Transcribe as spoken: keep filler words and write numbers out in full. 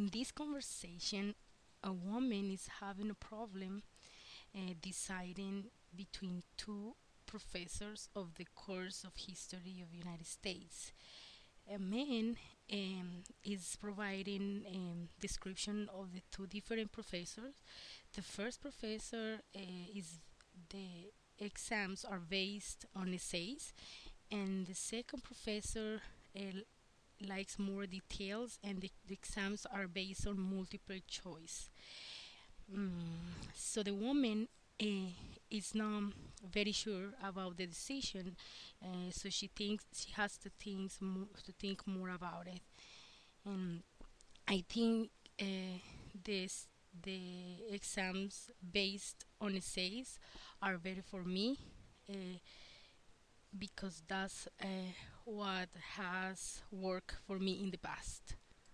in this conversation, a woman is having a problem uh, deciding between two professors of the course of history of United States. A man um, is providing um, description of the two different professors. The first professor uh, is the exams are based on essays, and the second professor uh, likes more details, and the, the exams are based on multiple choice. Mm, so the woman uh, is not very sure about the decision, uh, so she thinks she has to think mo- to think more about it. And I think uh, this the exams based on essays are better for me, uh, because that's uh, what has worked for me in the past.